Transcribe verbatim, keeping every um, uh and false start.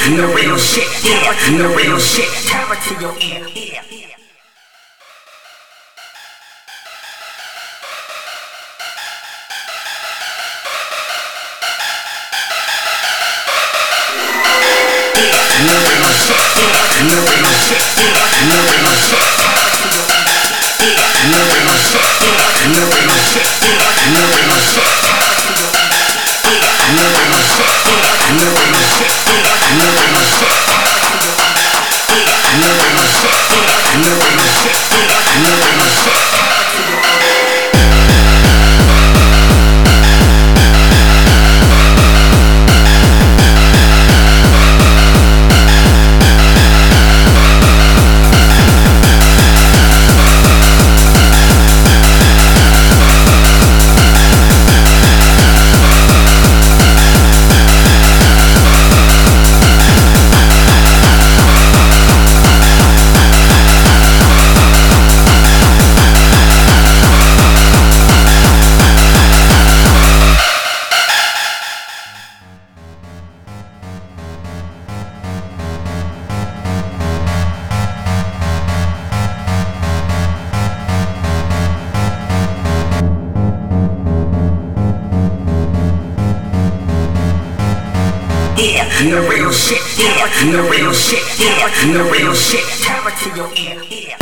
the real shit, yeah, the real shit, terror to your ear. No real shit, yeah, no real shit, yeah, no real shit, terror to your ear. No real shit, yeah, no real shit, yeah, no real shit, terror to your ear. No real shit, yeah, no real shit, yeah, no real shit, terror to your ear. No real shit, yeah, no real shit, yeah, no real shit, terror to your ear. Yeah, the real shit, yeah, the real shit, yeah, the real shit, terror to your ear.